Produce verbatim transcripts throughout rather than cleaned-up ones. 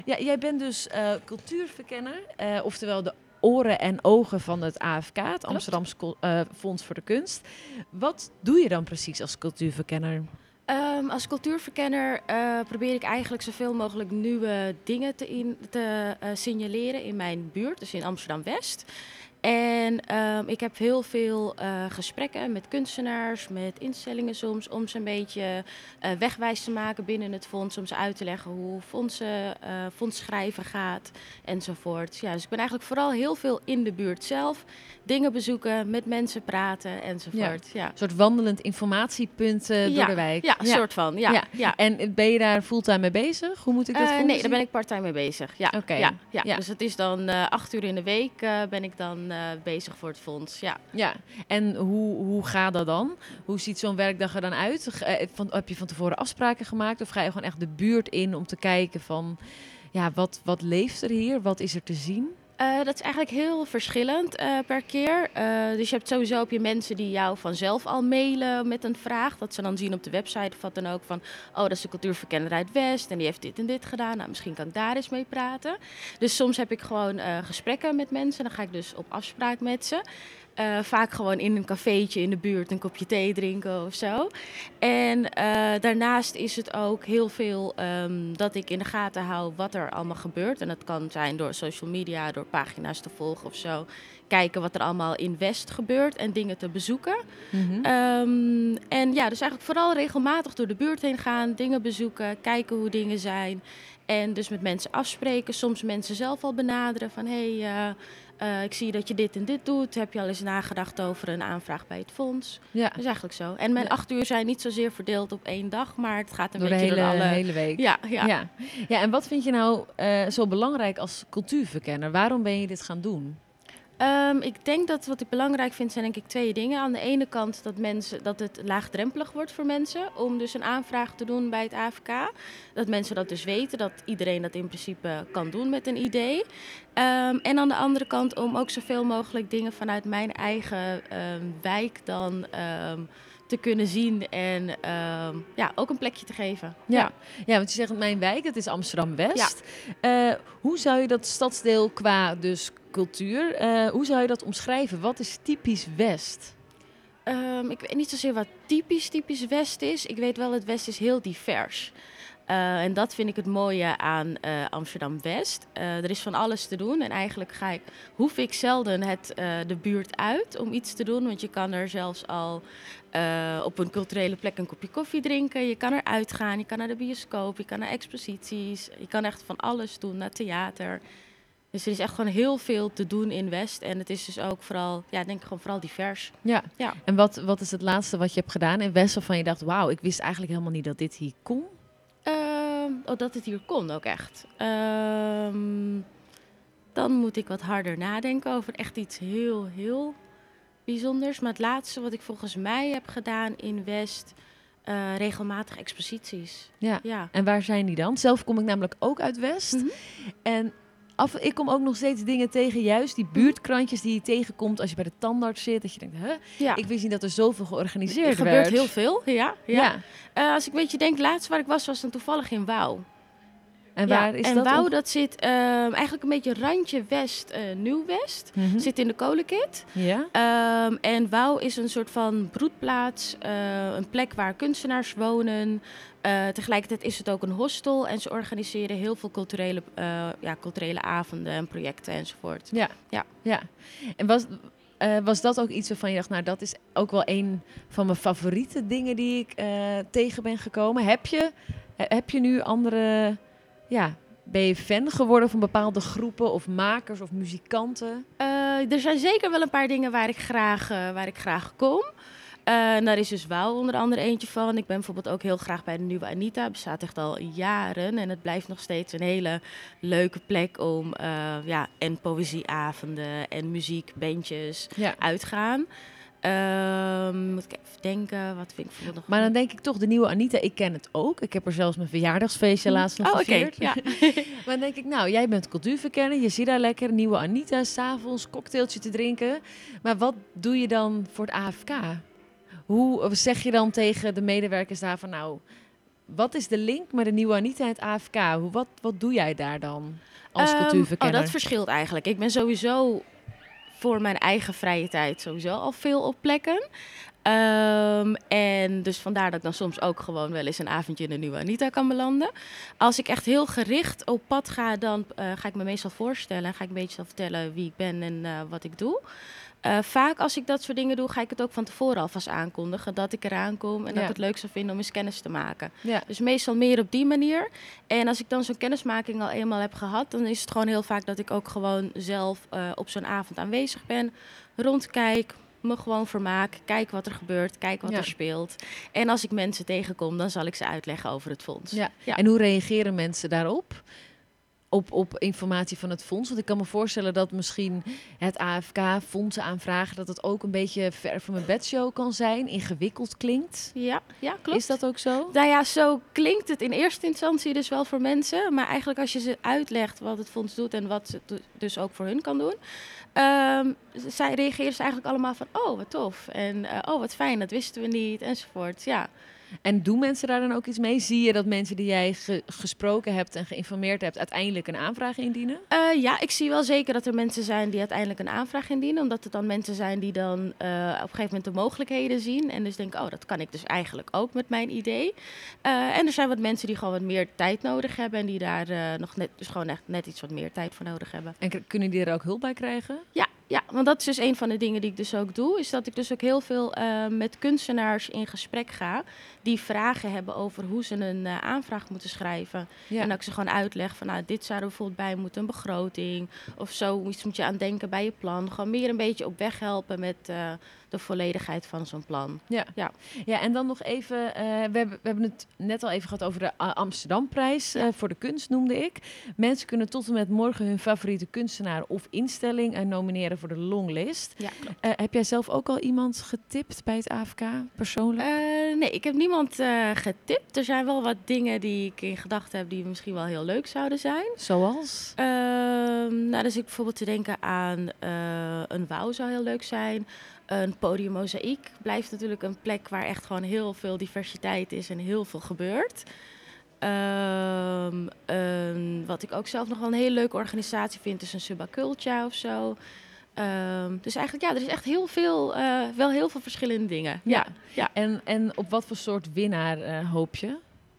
Ja, jij bent dus uh, cultuurverkenner, uh, oftewel de oren en ogen van het A F K, het Amsterdamse uh, Fonds voor de Kunst. Wat doe je dan precies als cultuurverkenner? Um, als cultuurverkenner uh, probeer ik eigenlijk zoveel mogelijk nieuwe dingen te, in, te uh, signaleren in mijn buurt, dus in Amsterdam-West. En um, ik heb heel veel uh, gesprekken met kunstenaars, met instellingen soms, om ze een beetje uh, wegwijs te maken binnen het fonds, om ze uit te leggen hoe fondsen, uh, fondsschrijven gaat enzovoort. Ja, dus ik ben eigenlijk vooral heel veel in de buurt zelf, dingen bezoeken, met mensen praten enzovoort. Ja. Ja. Een soort wandelend informatiepunt uh, door ja, de wijk. Ja, een ja. soort van. Ja, ja. Ja. En ben je daar fulltime mee bezig? Hoe moet ik dat uh, volgen? Nee, daar ben ik parttime mee bezig. Ja. Okay. Ja, ja. Ja. Dus het is dan uh, acht uur in de week uh, ben ik dan uh, bezig voor het fonds. Ja. Ja. En hoe, hoe gaat dat dan? Hoe ziet zo'n werkdag er dan uit? Uh, van, heb je van tevoren afspraken gemaakt? Of ga je gewoon echt de buurt in om te kijken van... Ja, wat, wat leeft er hier? Wat is er te zien? Uh, dat is eigenlijk heel verschillend uh, per keer. Uh, dus je hebt sowieso heb je mensen die jou vanzelf al mailen met een vraag. Dat ze dan zien op de website of wat dan ook van... oh, dat is de cultuurverkenner uit West en die heeft dit en dit gedaan. Nou, misschien kan ik daar eens mee praten. Dus soms heb ik gewoon uh, gesprekken met mensen. Dan ga ik dus op afspraak met ze. Uh, vaak gewoon in een cafeetje in de buurt een kopje thee drinken of zo. En uh, daarnaast is het ook heel veel um, dat ik in de gaten hou wat er allemaal gebeurt. En dat kan zijn door social media, door pagina's te volgen of zo. Kijken wat er allemaal in West gebeurt en dingen te bezoeken. Mm-hmm. Um, en ja, dus eigenlijk vooral regelmatig door de buurt heen gaan, dingen bezoeken, kijken hoe dingen zijn. En dus met mensen afspreken, soms mensen zelf al benaderen van... hé, hey, uh, Uh, ik zie dat je dit en dit doet. Heb je al eens nagedacht over een aanvraag bij het fonds? Ja. Dat is eigenlijk zo. En mijn ja. acht uur zijn niet zozeer verdeeld op één dag, maar het gaat een door beetje de hele, door alle... hele week. Ja, ja. Ja. Ja, en wat vind je nou uh, zo belangrijk als cultuurverkenner? Waarom ben je dit gaan doen? Um, ik denk dat wat ik belangrijk vind zijn denk ik twee dingen. Aan de ene kant dat, mensen, dat het laagdrempelig wordt voor mensen om dus een aanvraag te doen bij het A F K. Dat mensen dat dus weten, dat iedereen dat in principe kan doen met een idee. Um, en aan de andere kant om ook zoveel mogelijk dingen vanuit mijn eigen um, wijk dan... Um, te kunnen zien en uh, ja, ook een plekje te geven. Ja, ja. ja want je zegt mijn wijk, het is Amsterdam-West. Ja. Uh, hoe zou je dat stadsdeel qua dus cultuur, uh, hoe zou je dat omschrijven? Wat is typisch West? Um, ik weet niet zozeer wat typisch typisch West is. Ik weet wel, het West is heel divers. Uh, en dat vind ik het mooie aan uh, Amsterdam-West. Uh, er is van alles te doen en eigenlijk ga ik, hoef ik zelden het, uh, de buurt uit om iets te doen. Want je kan er zelfs al uh, op een culturele plek een kopje koffie drinken. Je kan er uitgaan, je kan naar de bioscoop, je kan naar exposities. Je kan echt van alles doen, naar theater. Dus er is echt gewoon heel veel te doen in West. En het is dus ook vooral, ja, denk ik gewoon vooral divers. Ja, ja. En wat, wat is het laatste wat je hebt gedaan in West waarvan je dacht, wauw, ik wist eigenlijk helemaal niet dat dit hier kon? Uh, oh, dat het hier kon ook echt. Uh, dan moet ik wat harder nadenken over echt iets heel, heel bijzonders. Maar het laatste wat ik volgens mij heb gedaan in West, uh, regelmatig exposities. Ja. ja, en waar zijn die dan? Zelf kom ik namelijk ook uit West. Mm-hmm. En af, ik kom ook nog steeds dingen tegen, juist die buurtkrantjes die je tegenkomt als je bij de tandarts zit. Dat je denkt, huh? Ja. Ik wist niet dat er zoveel georganiseerd werd. Er gebeurt heel veel, ja. ja. ja. Uh, als ik een beetje denk, laatst waar ik was, was dan toevallig in Wouw. En waar ja, is en dat? En Wouw, op? dat zit uh, eigenlijk een beetje randje West, uh, Nieuw-West. Mm-hmm. Zit in de kolenkit. Ja. Um, en Wouw is een soort van broedplaats. Uh, een plek waar kunstenaars wonen. Uh, tegelijkertijd is het ook een hostel. En ze organiseren heel veel culturele, uh, ja, culturele avonden en projecten enzovoort. Ja, ja. ja. En was... Uh, was dat ook iets waarvan je dacht, nou dat is ook wel een van mijn favoriete dingen die ik uh, tegen ben gekomen. Heb je, heb je nu andere, ja, ben je fan geworden van bepaalde groepen of makers of muzikanten? Uh, er zijn zeker wel een paar dingen waar ik graag, uh, waar ik graag kom. Uh, en daar is dus Wouw onder andere eentje van. Ik ben bijvoorbeeld ook heel graag bij de Nieuwe Anita. Het bestaat echt al jaren. En het blijft nog steeds een hele leuke plek om uh, ja, en poëzieavonden en muziekbandjes ja. uitgaan. Um, moet ik even denken, wat vind ik voor nog? Maar dan denk ik toch, de Nieuwe Anita, ik ken het ook. Ik heb er zelfs mijn verjaardagsfeestje laatst nog oh, gevierd. Okay, ja. Maar dan denk ik, nou, jij bent cultuurverkenner, je zit daar lekker, Nieuwe Anita, 's avonds cocktailtje te drinken. Maar wat doe je dan voor het A F K? Hoe zeg je dan tegen de medewerkers daar van, nou, wat is de link met de nieuwe Anita en het A F K? Hoe, wat, wat doe jij daar dan als Um, cultuurverkenner? Oh, dat verschilt eigenlijk. Ik ben sowieso voor mijn eigen vrije tijd sowieso al veel op plekken. Um, en dus vandaar dat ik dan soms ook gewoon wel eens een avondje in de nieuwe Anita kan belanden. Als ik echt heel gericht op pad ga, dan uh, ga ik me meestal voorstellen. En ga ik een beetje vertellen wie ik ben en uh, wat ik doe. Uh, vaak als ik dat soort dingen doe, ga ik het ook van tevoren alvast aankondigen. Dat ik eraan kom en ja. dat ik het leuk zou vinden om eens kennis te maken. Ja. Dus meestal meer op die manier. En als ik dan zo'n kennismaking al eenmaal heb gehad, dan is het gewoon heel vaak dat ik ook gewoon zelf uh, op zo'n avond aanwezig ben. Rondkijk, me gewoon vermaak, kijk wat er gebeurt, kijk wat ja. er speelt. En als ik mensen tegenkom, dan zal ik ze uitleggen over het fonds. Ja. Ja. En hoe reageren mensen daarop? Op, op informatie van het fonds? Want ik kan me voorstellen dat misschien het A F K fondsen aanvragen, dat het ook een beetje ver van mijn bedshow kan zijn, ingewikkeld klinkt. Ja, ja, klopt. Is dat ook zo? Nou ja, zo klinkt het in eerste instantie dus wel voor mensen. Maar eigenlijk als je ze uitlegt wat het fonds doet en wat het dus ook voor hun kan doen, Um, zij reageren ze eigenlijk allemaal van, oh, wat tof. En uh, oh, wat fijn, dat wisten we niet, enzovoort. Ja. En doen mensen daar dan ook iets mee? Zie je dat mensen die jij ge- gesproken hebt en geïnformeerd hebt uiteindelijk een aanvraag indienen? Uh, ja, ik zie wel zeker dat er mensen zijn die uiteindelijk een aanvraag indienen. Omdat het dan mensen zijn die dan uh, op een gegeven moment de mogelijkheden zien. En dus denken, oh, dat kan ik dus eigenlijk ook met mijn idee. Uh, en er zijn wat mensen die gewoon wat meer tijd nodig hebben. En die daar uh, nog net, dus gewoon echt net iets wat meer tijd voor nodig hebben. En k- kunnen die er ook hulp bij krijgen? Ja. Ja, want dat is dus een van de dingen die ik dus ook doe. Is dat ik dus ook heel veel uh, met kunstenaars in gesprek ga. Die vragen hebben over hoe ze een uh, aanvraag moeten schrijven. Ja. En dat ik ze gewoon uitleg van, nou, dit zou er bijvoorbeeld bij moeten, een begroting. Of zoiets moet je aan denken bij je plan. Gewoon meer een beetje op weg helpen met uh, de volledigheid van zo'n plan. Ja, ja. ja en dan nog even, uh, we, hebben, we hebben het net al even gehad over de Amsterdamprijs uh, voor de kunst, noemde ik. Mensen kunnen tot en met morgen hun favoriete kunstenaar of instelling uh, nomineren voor de longlist. Ja, uh, heb jij zelf ook al iemand getipt bij het A F K, persoonlijk? Uh, nee, ik heb niemand uh, getipt. Er zijn wel wat dingen die ik in gedachten heb die misschien wel heel leuk zouden zijn. Zoals? Uh, nou, dus ik bijvoorbeeld te denken aan uh, een wouw zou heel leuk zijn. Een podium mozaïek blijft natuurlijk een plek waar echt gewoon heel veel diversiteit is en heel veel gebeurt. Um, um, wat ik ook zelf nog wel een hele leuke organisatie vind, is een Subaculture of zo. Um, dus eigenlijk, ja, er is echt heel veel, uh, wel heel veel verschillende dingen. Ja, ja. ja. En, en op wat voor soort winnaar uh, hoop je?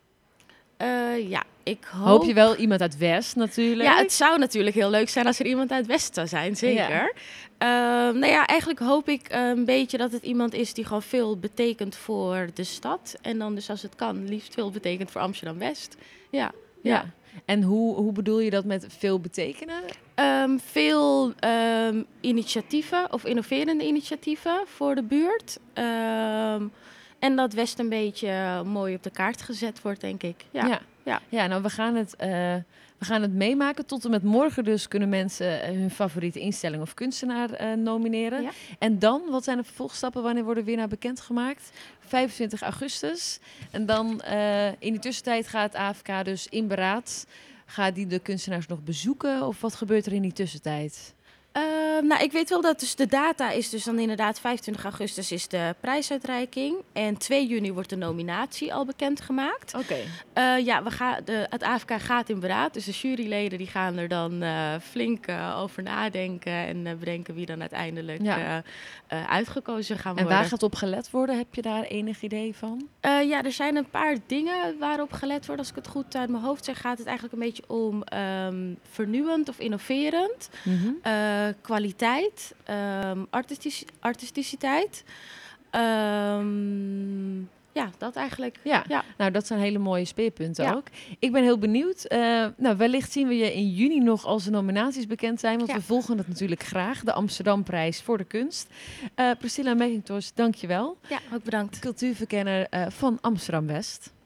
Uh, ja, ik hoop... Hoop je wel iemand uit West natuurlijk? Ja, het zou natuurlijk heel leuk zijn als er iemand uit West zou zijn, zeker. Ja. Uh, nou ja, eigenlijk hoop ik uh, een beetje dat het iemand is die gewoon veel betekent voor de stad. En dan dus als het kan, liefst veel betekent voor Amsterdam-West. Ja, ja. ja. En hoe, hoe bedoel je dat met veel betekenen? Um, veel um, initiatieven of innoverende initiatieven voor de buurt. Um, en dat West een beetje mooi op de kaart gezet wordt, denk ik. Ja, ja. ja. ja nou, we gaan, het, uh, we gaan het meemaken. Tot en met morgen dus kunnen mensen uh, hun favoriete instelling of kunstenaar uh, nomineren. Ja. En dan, wat zijn de vervolgstappen? Wanneer worden winnaar bekendgemaakt? vijfentwintig augustus. En dan uh, in de tussentijd gaat A F K dus in beraad. Gaat die de kunstenaars nog bezoeken? Of wat gebeurt er in die tussentijd? Uh, nou, ik weet wel dat dus de data is dus dan inderdaad vijfentwintig augustus is de prijsuitreiking. En twee juni wordt de nominatie al bekendgemaakt. Oké. Okay. Uh, ja, we gaan, de, het A F K gaat in beraad. Dus de juryleden die gaan er dan uh, flink uh, over nadenken. En uh, bedenken wie dan uiteindelijk ja. uh, uh, uitgekozen gaan worden. En waar gaat op gelet worden? Heb je daar enig idee van? Uh, ja, er zijn een paar dingen waarop gelet wordt. Als ik het goed uit mijn hoofd zeg, gaat het eigenlijk een beetje om um, vernieuwend of innoverend. Mm-hmm. Uh, kwaliteit, um, artistici- artisticiteit. Um, ja, dat eigenlijk. Ja. ja, nou dat zijn hele mooie speerpunten ja. ook. Ik ben heel benieuwd. Uh, nou, wellicht zien we je in juni nog als de nominaties bekend zijn. Want ja. we volgen het natuurlijk graag. De Amsterdamprijs voor de kunst. Uh, Priscilla McIntosh, dank je wel. Ja, ook bedankt. Cultuurverkenner uh, van Amsterdam-West.